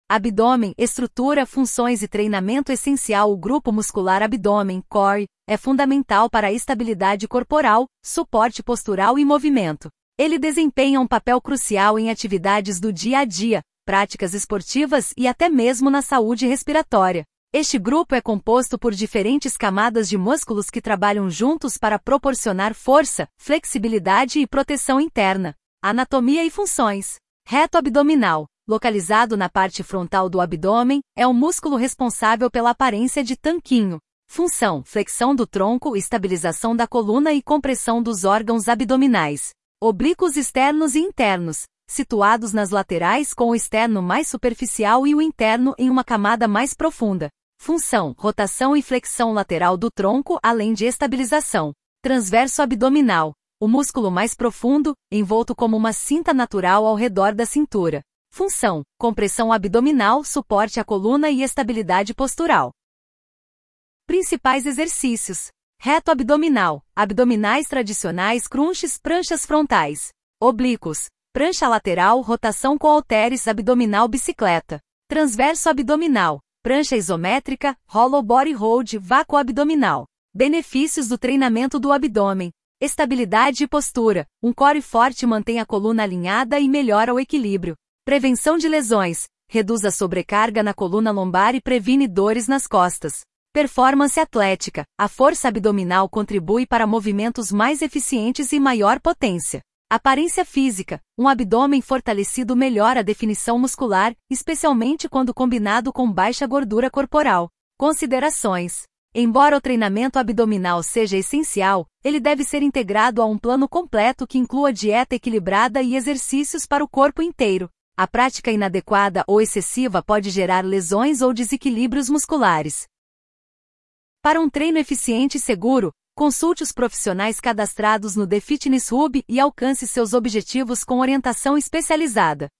Abdômen, estrutura, funções e treinamento essencial. O grupo muscular abdômen, core, é fundamental para a estabilidade corporal, suporte postural e movimento. Ele desempenha um papel crucial em atividades do dia a dia, práticas esportivas e até mesmo na saúde respiratória. Este grupo é composto por diferentes camadas de músculos que trabalham juntos para proporcionar força, flexibilidade e proteção interna. Anatomia e funções. Reto abdominal, localizado na parte frontal do abdômen, é o músculo responsável pela aparência de tanquinho. Função: flexão do tronco, estabilização da coluna e compressão dos órgãos abdominais. Oblíquos externos e internos, situados nas laterais com o externo mais superficial e o interno em uma camada mais profunda. Função: rotação e flexão lateral do tronco, além de estabilização. Transverso abdominal, o músculo mais profundo, envolto como uma cinta natural ao redor da cintura. Função: compressão abdominal, suporte à coluna e estabilidade postural. Principais exercícios. Reto abdominal, abdominais tradicionais, crunches, pranchas frontais. Oblíquos, prancha lateral, rotação com halteres, abdominal, bicicleta. Transverso abdominal, prancha isométrica, hollow body hold, vácuo abdominal. Benefícios do treinamento do abdômen. Estabilidade e postura. Um core forte mantém a coluna alinhada e melhora o equilíbrio. Prevenção de lesões. Reduz a sobrecarga na coluna lombar e previne dores nas costas. Performance atlética. A força abdominal contribui para movimentos mais eficientes e maior potência. Aparência física. Um abdômen fortalecido melhora a definição muscular, especialmente quando combinado com baixa gordura corporal. Considerações. Embora o treinamento abdominal seja essencial, ele deve ser integrado a um plano completo que inclua dieta equilibrada e exercícios para o corpo inteiro. A prática inadequada ou excessiva pode gerar lesões ou desequilíbrios musculares. Para um treino eficiente e seguro, consulte os profissionais cadastrados no The Fitness Hub e alcance seus objetivos com orientação especializada.